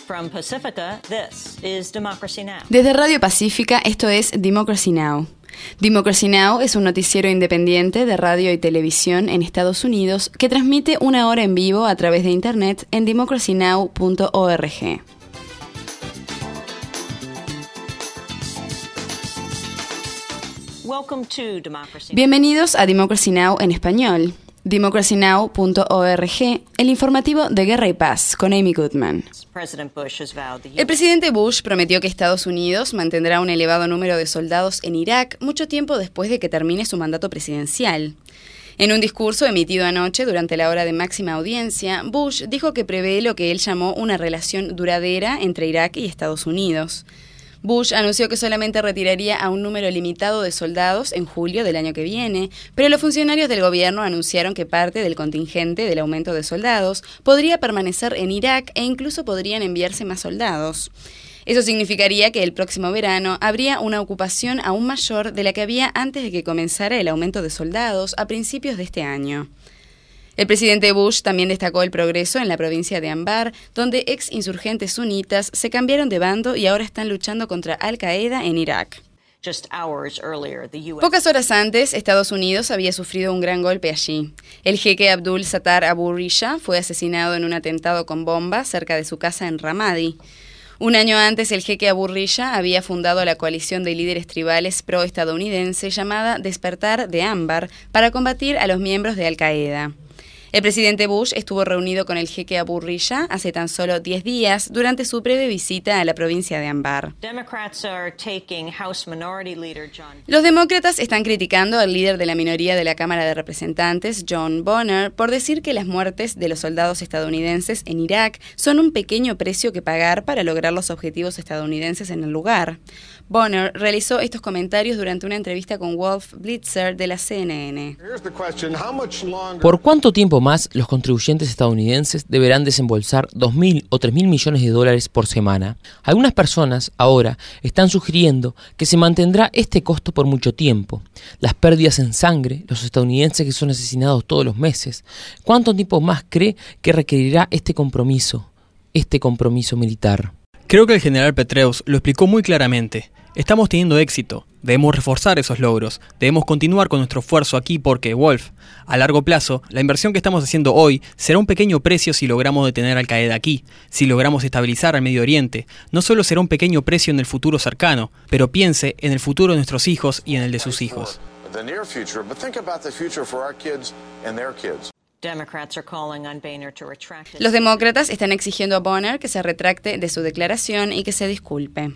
From Pacifica, this is Democracy Now! Desde Radio Pacífica, esto es Democracy Now! Democracy Now! Es un noticiero independiente de radio y televisión en Estados Unidos que transmite una hora en vivo a través de internet en democracynow.org. Bienvenidos a Democracy Now! En español. democracynow.org, el informativo de Guerra y Paz, con Amy Goodman. El presidente Bush prometió que Estados Unidos mantendrá un elevado número de soldados en Irak mucho tiempo después de que termine su mandato presidencial. En un discurso emitido anoche durante la hora de máxima audiencia, Bush dijo que prevé lo que él llamó una relación duradera entre Irak y Estados Unidos. Bush anunció que solamente retiraría a un número limitado de soldados en julio del año que viene, pero los funcionarios del gobierno anunciaron que parte del contingente del aumento de soldados podría permanecer en Irak e incluso podrían enviarse más soldados. Eso significaría que el próximo verano habría una ocupación aún mayor de la que había antes de que comenzara el aumento de soldados a principios de este año. El presidente Bush también destacó el progreso en la provincia de Anbar, donde ex insurgentes sunitas se cambiaron de bando y ahora están luchando contra Al-Qaeda en Irak. Pocas horas antes, Estados Unidos había sufrido un gran golpe allí. El jeque Abdul Sattar Abu Risha fue asesinado en un atentado con bomba cerca de su casa en Ramadi. Un año antes, el jeque Abu Risha había fundado la coalición de líderes tribales pro-estadounidense llamada Despertar de Anbar para combatir a los miembros de Al-Qaeda. El presidente Bush estuvo reunido con el jeque Abu Risha hace tan solo 10 días durante su breve visita a la provincia de Anbar. Los demócratas están criticando al líder de la minoría de la Cámara de Representantes, John Boehner, por decir que las muertes de los soldados estadounidenses en Irak son un pequeño precio que pagar para lograr los objetivos estadounidenses en el lugar. Boehner realizó estos comentarios durante una entrevista con Wolf Blitzer de la CNN. ¿Por cuánto tiempo más los contribuyentes estadounidenses deberán desembolsar 2.000 o 3.000 millones de dólares por semana? Algunas personas ahora están sugiriendo que se mantendrá este costo por mucho tiempo. Las pérdidas en sangre, los estadounidenses que son asesinados todos los meses. ¿Cuánto tiempo más cree que requerirá este compromiso militar? Creo que el general Petraeus lo explicó muy claramente. Estamos teniendo éxito, debemos reforzar esos logros, debemos continuar con nuestro esfuerzo aquí porque, Wolf, a largo plazo, la inversión que estamos haciendo hoy será un pequeño precio si logramos detener a Al-Qaeda aquí, si logramos estabilizar al Medio Oriente. No solo será un pequeño precio en el futuro cercano, pero piense en el futuro de nuestros hijos y en el de sus hijos. Los demócratas están exigiendo a Boehner que se retracte de su declaración y que se disculpe.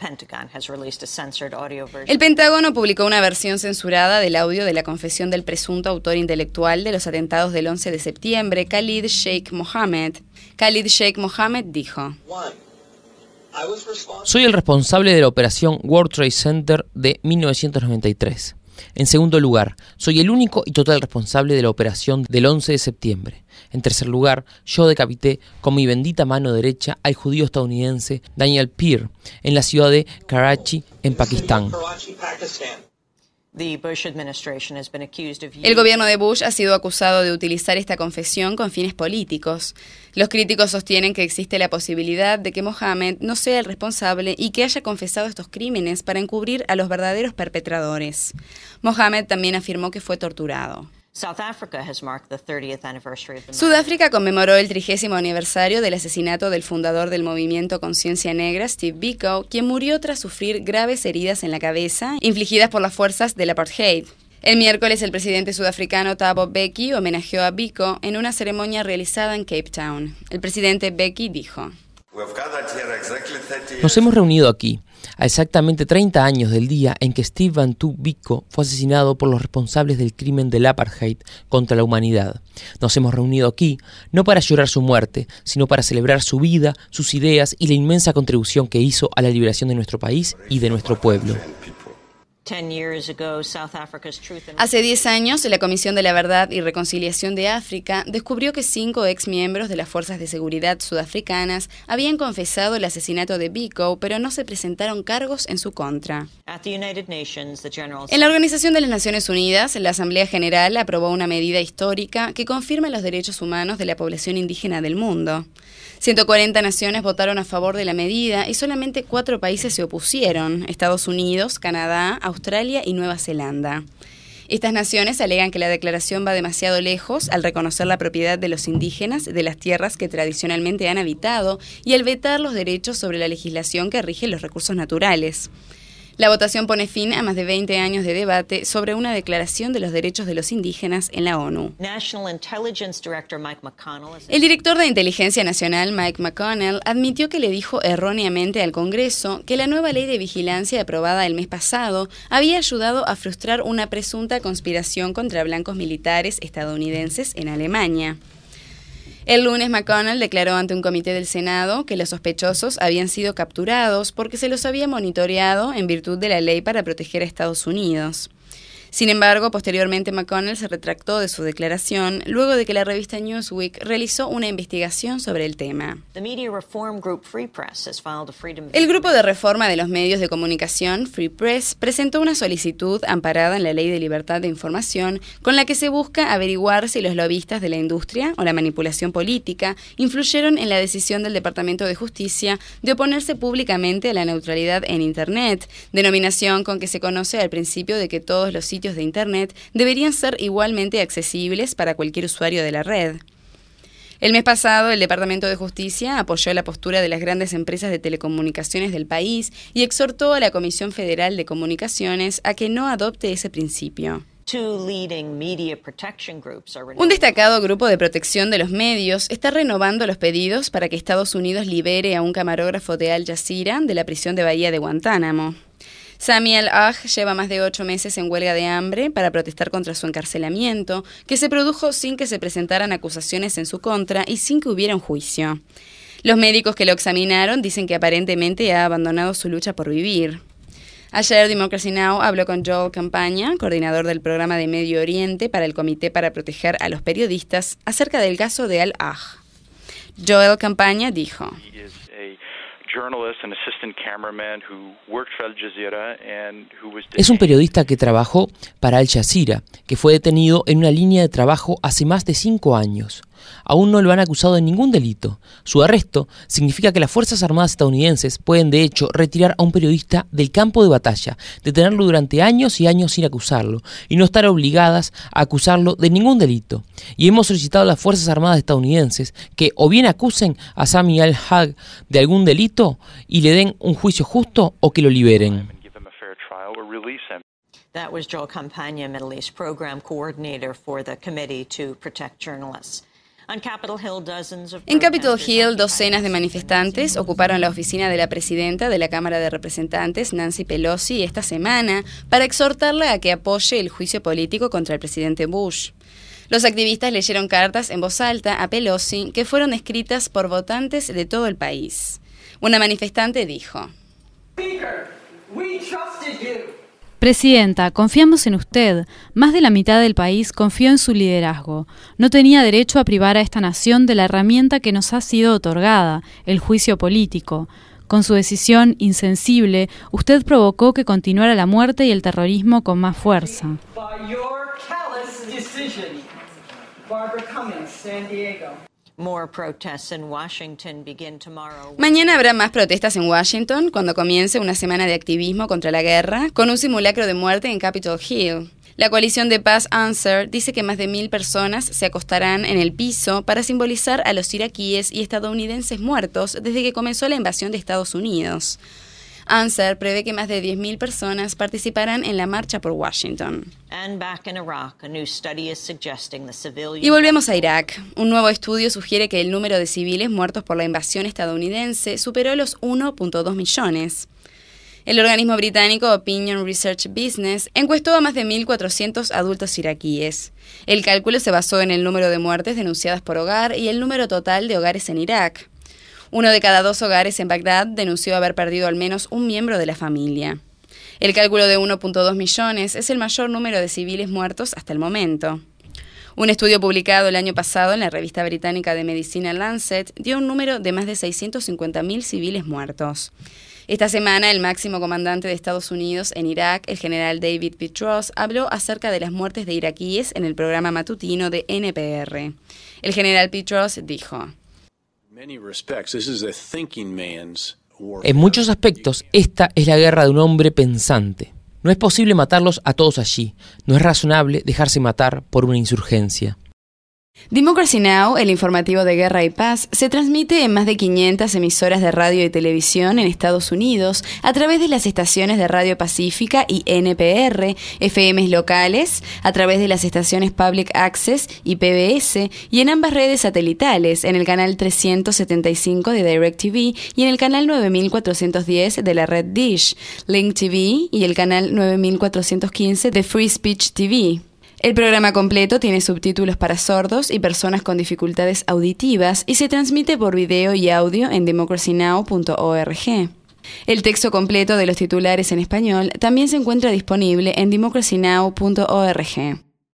El Pentágono publicó una versión censurada del audio de la confesión del presunto autor intelectual de los atentados del 11 de septiembre, Khalid Sheikh Mohammed. Khalid Sheikh Mohammed dijo: Soy el responsable de la operación World Trade Center de 1993. En segundo lugar, soy el único y total responsable de la operación del 11 de septiembre. En tercer lugar, yo decapité con mi bendita mano derecha al judío estadounidense Daniel Peer en la ciudad de Karachi, en Pakistán. El gobierno de Bush ha sido acusado de utilizar esta confesión con fines políticos. Los críticos sostienen que existe la posibilidad de que Mohammed no sea el responsable y que haya confesado estos crímenes para encubrir a los verdaderos perpetradores. Mohammed también afirmó que fue torturado. Sudáfrica conmemoró el 30º aniversario del asesinato del fundador del movimiento Conciencia Negra, Steve Biko, quien murió tras sufrir graves heridas en la cabeza, infligidas por las fuerzas del apartheid. El miércoles, el presidente sudafricano Thabo Mbeki homenajeó a Biko en una ceremonia realizada en Cape Town. El presidente Mbeki dijo: Nos hemos reunido aquí, a exactamente 30 años del día en que Steve Bantu Biko fue asesinado por los responsables del crimen del apartheid contra la humanidad. Nos hemos reunido aquí no para llorar su muerte, sino para celebrar su vida, sus ideas y la inmensa contribución que hizo a la liberación de nuestro país y de nuestro pueblo. Hace 10 años, la Comisión de la Verdad y Reconciliación de África descubrió que 5 exmiembros de las fuerzas de seguridad sudafricanas habían confesado el asesinato de Biko, pero no se presentaron cargos en su contra. En la Organización de las Naciones Unidas, la Asamblea General aprobó una medida histórica que confirma los derechos humanos de la población indígena del mundo. 140 naciones votaron a favor de la medida y solamente 4 países se opusieron: Estados Unidos, Canadá, Australia y Nueva Zelanda. Estas naciones alegan que la declaración va demasiado lejos al reconocer la propiedad de los indígenas de las tierras que tradicionalmente han habitado y al vetar los derechos sobre la legislación que rige los recursos naturales. La votación pone fin a más de 20 años de debate sobre una declaración de los derechos de los indígenas en la ONU. El director de Inteligencia Nacional, Mike McConnell, admitió que le dijo erróneamente al Congreso que la nueva ley de vigilancia aprobada el mes pasado había ayudado a frustrar una presunta conspiración contra blancos militares estadounidenses en Alemania. El lunes, McConnell declaró ante un comité del Senado que los sospechosos habían sido capturados porque se los había monitoreado en virtud de la ley para proteger a Estados Unidos. Sin embargo, posteriormente McConnell se retractó de su declaración luego de que la revista Newsweek realizó una investigación sobre el tema. El grupo de reforma de los medios de comunicación, Free Press, presentó una solicitud amparada en la Ley de Libertad de Información con la que se busca averiguar si los lobistas de la industria o la manipulación política influyeron en la decisión del Departamento de Justicia de oponerse públicamente a la neutralidad en Internet, denominación con que se conoce al principio de que todos los sitios de Internet deberían ser igualmente accesibles para cualquier usuario de la red. El mes pasado, el Departamento de Justicia apoyó la postura de las grandes empresas de telecomunicaciones del país y exhortó a la Comisión Federal de Comunicaciones a que no adopte ese principio. Un destacado grupo de protección de los medios está renovando los pedidos para que Estados Unidos libere a un camarógrafo de Al Jazeera de la prisión de Bahía de Guantánamo. Sami al-Aj lleva más de 8 meses en huelga de hambre para protestar contra su encarcelamiento, que se produjo sin que se presentaran acusaciones en su contra y sin que hubiera un juicio. Los médicos que lo examinaron dicen que aparentemente ha abandonado su lucha por vivir. Ayer Democracy Now! Habló con Joel Campaña, coordinador del programa de Medio Oriente para el Comité para Proteger a los Periodistas, acerca del caso de al-Aj. Joel Campaña dijo: Es un periodista que trabajó para Al Jazeera, que fue detenido en una línea de trabajo hace más de 5 años. Aún no lo han acusado de ningún delito. Su arresto significa que las Fuerzas Armadas estadounidenses pueden, de hecho, retirar a un periodista del campo de batalla, detenerlo durante años y años sin acusarlo, y no estar obligadas a acusarlo de ningún delito. Y hemos solicitado a las Fuerzas Armadas estadounidenses que o bien acusen a Sami al-Aj de algún delito y le den un juicio justo, o que lo liberen. That was Joel Campaña, Middle East Program Coordinator for the Committee to Protect Journalists. En Capitol Hill, docenas de manifestantes ocuparon la oficina de la presidenta de la Cámara de Representantes, Nancy Pelosi, esta semana para exhortarla a que apoye el juicio político contra el presidente Bush. Los activistas leyeron cartas en voz alta a Pelosi que fueron escritas por votantes de todo el país. Una manifestante dijo: Presidenta, confiamos en usted. Más de la mitad del país confió en su liderazgo. No tenía derecho a privar a esta nación de la herramienta que nos ha sido otorgada, el juicio político. Con su decisión insensible, usted provocó que continuara la muerte y el terrorismo con más fuerza. Mañana habrá más protestas en Washington cuando comience una semana de activismo contra la guerra, con un simulacro de muerte en Capitol Hill. La coalición de paz Answer dice que más de 1,000 personas se acostarán en el piso para simbolizar a los iraquíes y estadounidenses muertos desde que comenzó la invasión de Estados Unidos. Answer prevé que más de 10,000 personas participarán en la marcha por Washington. Y volvemos a Irak. Un nuevo estudio sugiere que el número de civiles muertos por la invasión estadounidense superó los 1.2 millones. El organismo británico Opinion Research Business encuestó a más de 1.400 adultos iraquíes. El cálculo se basó en el número de muertes denunciadas por hogar y el número total de hogares en Irak. 1 de cada 2 hogares en Bagdad denunció haber perdido al menos un miembro de la familia. El cálculo de 1.2 millones es el mayor número de civiles muertos hasta el momento. Un estudio publicado el año pasado en la revista británica de medicina Lancet dio un número de más de 650.000 civiles muertos. Esta semana, el máximo comandante de Estados Unidos en Irak, el general David Petraeus, habló acerca de las muertes de iraquíes en el programa matutino de NPR. El general Petraeus dijo: En muchos aspectos, esta es la guerra de un hombre pensante. No es posible matarlos a todos allí. No es razonable dejarse matar por una insurgencia. Democracy Now!, el informativo de Guerra y Paz, se transmite en más de 500 emisoras de radio y televisión en Estados Unidos a través de las estaciones de Radio Pacífica y NPR, FMs locales, a través de las estaciones Public Access y PBS, y en ambas redes satelitales, en el canal 375 de DirecTV y en el canal 9410 de la red Dish, Link TV y el canal 9415 de Free Speech TV. El programa completo tiene subtítulos para sordos y personas con dificultades auditivas y se transmite por video y audio en democracynow.org. El texto completo de los titulares en español también se encuentra disponible en democracynow.org.